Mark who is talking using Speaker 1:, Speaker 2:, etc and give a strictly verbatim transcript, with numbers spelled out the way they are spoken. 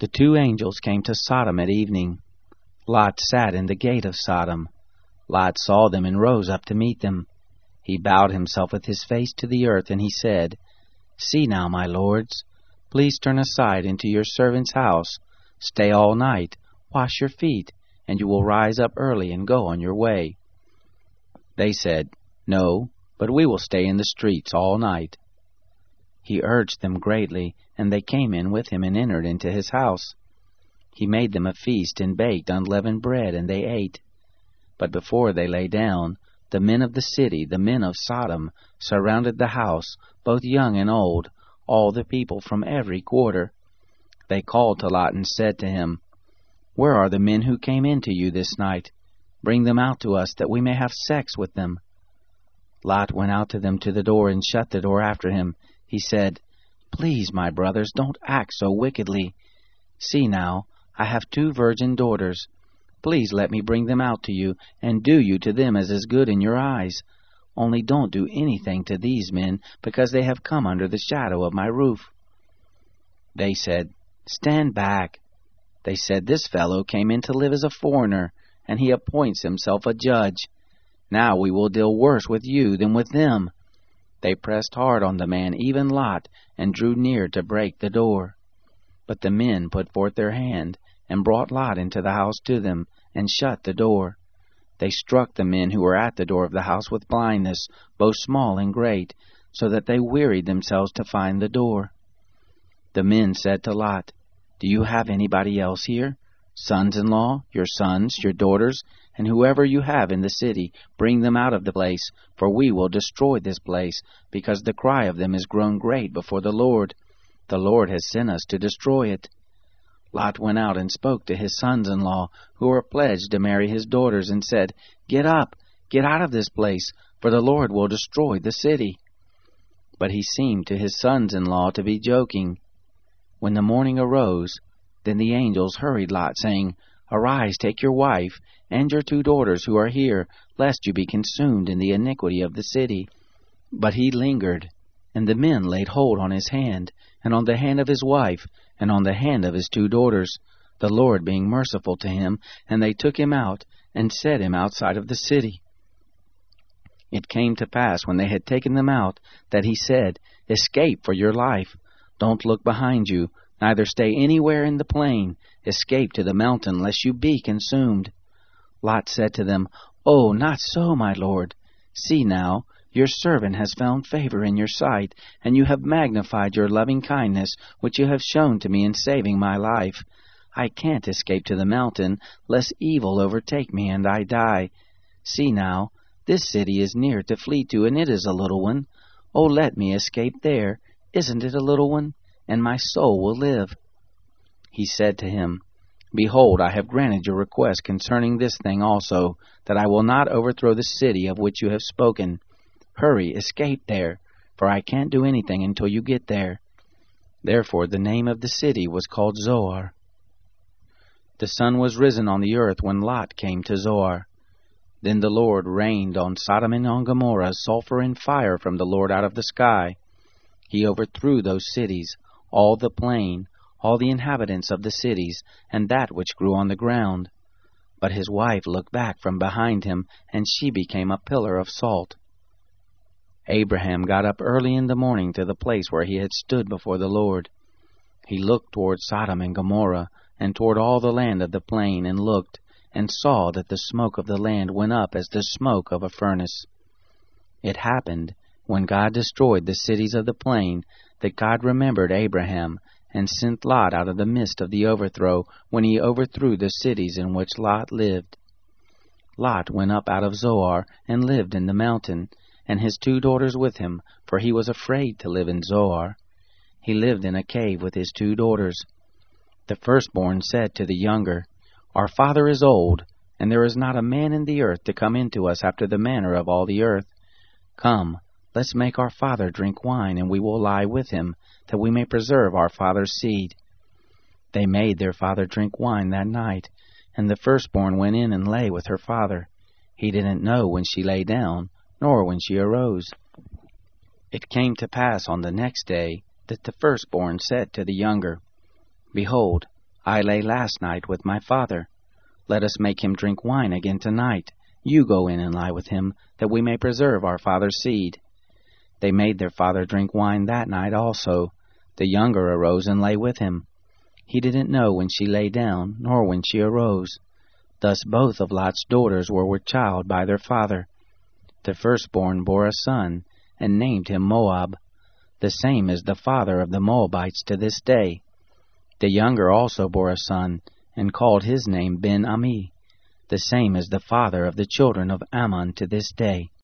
Speaker 1: The two angels came to Sodom at evening. Lot sat in the gate of Sodom. Lot saw them and rose up to meet them. He bowed himself with his face to the earth, and he said, "See now, my lords, please turn aside into your servant's house. Stay all night, wash your feet, and you will rise up early and go on your way." They said, "No, but we will stay in the streets all night." He urged them greatly, and they came in with him and entered into his house. He made them a feast and baked unleavened bread, and they ate. But before they lay down, the men of the city, the men of Sodom, surrounded the house, both young and old, all the people from every quarter. They called to Lot and said to him, "Where are the men who came in to you this night? Bring them out to us, that we may have sex with them." Lot went out to them to the door and shut the door after him. He said, "Please, my brothers, don't act so wickedly. See now, I have two virgin daughters. Please let me bring them out to you, and do you to them as is good in your eyes. Only don't do anything to these men, because they have come under the shadow of my roof." They said, "Stand back." They said, "This fellow came in to live as a foreigner, and he appoints himself a judge. Now we will deal worse with you than with them." They pressed hard on the man, even Lot, and drew near to break the door. But the men put forth their hand, and brought Lot into the house to them, and shut the door. They struck the men who were at the door of the house with blindness, both small and great, so that they wearied themselves to find the door. The men said to Lot, "Do you have anybody else here? Sons-in-law, your sons, your daughters, and whoever you have in the city, bring them out of the place, for we will destroy this place, because the cry of them is grown great before the Lord. The Lord has sent us to destroy it." Lot went out and spoke to his sons-in-law, who were pledged to marry his daughters, and said, "Get up, get out of this place, for the Lord will destroy the city." But he seemed to his sons-in-law to be joking. When the morning arose, then the angels hurried Lot, saying, "Arise, take your wife, and your two daughters who are here, lest you be consumed in the iniquity of the city." But he lingered, and the men laid hold on his hand, and on the hand of his wife, and on the hand of his two daughters, the Lord being merciful to him, and they took him out, and set him outside of the city. It came to pass, when they had taken them out, that he said, "Escape for your life. Don't look behind you, neither stay anywhere in the plain. Escape to the mountain, lest you be consumed." Lot said to them, "Oh, not so, my lord. See now, your servant has found favor in your sight, and you have magnified your loving kindness, which you have shown to me in saving my life. I can't escape to the mountain, lest evil overtake me and I die. See now, this city is near to flee to, and it is a little one. Oh, let me escape there. Isn't it a little one? And my soul will live." He said to him, "Behold, I have granted your request concerning this thing also, that I will not overthrow the city of which you have spoken. Hurry, escape there, for I can't do anything until you get there." Therefore the name of the city was called Zoar. The sun was risen on the earth when Lot came to Zoar. Then the Lord rained on Sodom and on Gomorrah sulfur and fire from the Lord out of the sky. He overthrew those cities, all the plain, all the inhabitants of the cities, and that which grew on the ground. But his wife looked back from behind him, and she became a pillar of salt. Abraham got up early in the morning to the place where he had stood before the Lord. He looked toward Sodom and Gomorrah, and toward all the land of the plain, and looked, and saw that the smoke of the land went up as the smoke of a furnace. It happened, when God destroyed the cities of the plain, that God remembered Abraham, and sent Lot out of the midst of the overthrow, when he overthrew the cities in which Lot lived. Lot went up out of Zoar, and lived in the mountain, and his two daughters with him, for he was afraid to live in Zoar. He lived in a cave with his two daughters. The firstborn said to the younger, "Our father is old, and there is not a man in the earth to come in to us after the manner of all the earth. Come, let's make our father drink wine, and we will lie with him, that we may preserve our father's seed." They made their father drink wine that night, and the firstborn went in and lay with her father. He didn't know when she lay down, nor when she arose. It came to pass on the next day that the firstborn said to the younger, "Behold, I lay last night with my father. Let us make him drink wine again tonight. You go in and lie with him, that we may preserve our father's seed. They made their father drink wine that night also. The younger arose and lay with him. He didn't know when she lay down, nor when she arose. Thus both of Lot's daughters were with child by their father. The firstborn bore a son, and named him Moab. The same is the father of the Moabites to this day. The younger also bore a son, and called his name Ben-Ammi. The same is the father of the children of Ammon to this day.